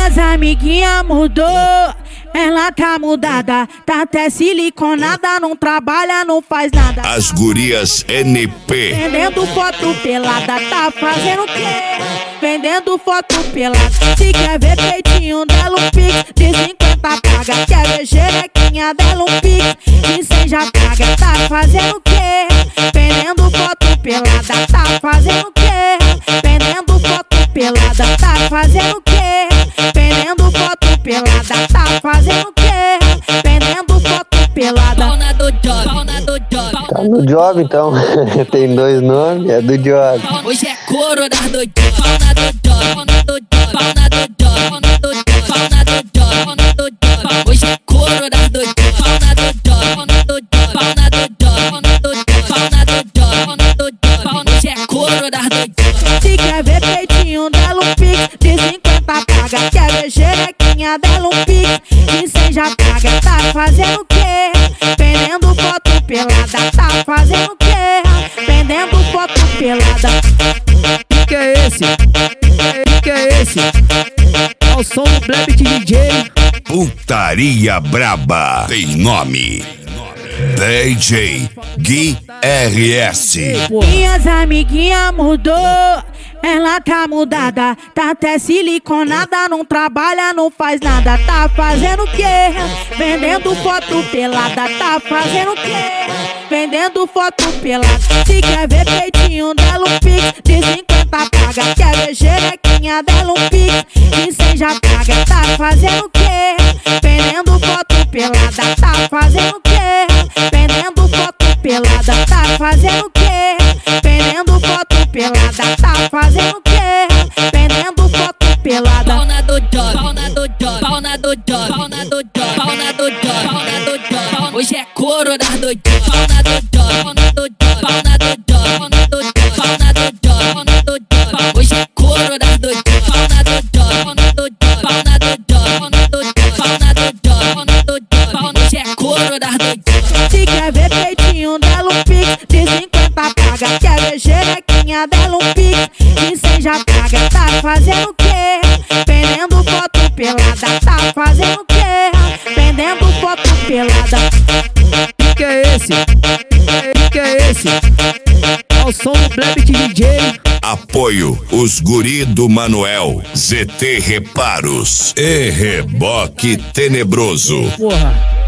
Minhas amiguinhas mudou, ela tá mudada, tá até siliconada, não trabalha, não faz nada. As gurias NP. Vendendo foto pelada, tá fazendo o quê? Vendendo foto pelada. Se quer ver peitinho dela, um pix de 50 paga. Quer ver xerequinha dela, um pix de 100 já paga. Tá fazendo o quê? Vendendo foto pelada, tá fazendo o quê? Vendendo foto pelada, tá fazendo o quê? Vendendo foto pelada, tá fazendo o quê? Vendendo foto pelada. Pauna do job, pauna do job. Tá no job então. Tem dois nomes, é do job. Hoje é couro das do job. Pauna do job, pauna do job. Pauna do job, pauna do job. Pauna do job, pauna do job. Hoje é couro das do job. Pauna do job, pauna do job. Pauna do job, pauna do job. Pauna do job, pauna do job. Hoje é couro das do job. Se quer ver peitinho dela, um pix de 50 paga. Quer ver xerequinha dela, um pix de 100 já paga. Tá fazendo o quê? Vendendo foto pelada. Tá fazendo o quê? Vendendo foto pelada. Que é esse? Que é esse? É o som do Blebit DJ. Putaria braba tem nome. DJ Gui RS. Minhas amiguinhas mudou, ela tá mudada, tá até siliconada, não trabalha, não faz nada. Tá fazendo o quê? Vendendo foto pelada. Tá fazendo o quê? Vendendo foto pelada. Se quer ver peitinho dela, um pix de 50 paga. Quer ver xerequinha dela, um pix de 100 já paga. Tá fazendo o quê? Vendendo foto pelada. Tá fazendo o quê? Vendendo foto pelada. Tá fazendo o quê? Vendendo foto pelada. Tá fazendo o quê? Vendendo foto pelada. Pauna do job, pauna do job. Pauna do job, pauna do job. Pauna do job, pauna do job. Hoje é couro das do job. Pauna do job, pauna do job. Pauna do job, pauna do job. Pauna do job, pauna do job. Hoje é couro das do job. Pauna do job, pauna do job. Pauna do job, pauna do job. Pauna do job, pauna do job. Hoje é couro das do job. Se quer ver peitinho dela, um pix de 50 paga. Quer ver xerequinha dela, um pix de 100 já paga. Tá fazendo o quê? Vendendo foto pelada. Tá fazendo o quê? Vendendo foto pelada. Que é esse? Que é esse? É o som do Blebit DJ. Apoio os guri do Manuel. ZT Reparos e Reboque Tenebroso. Porra.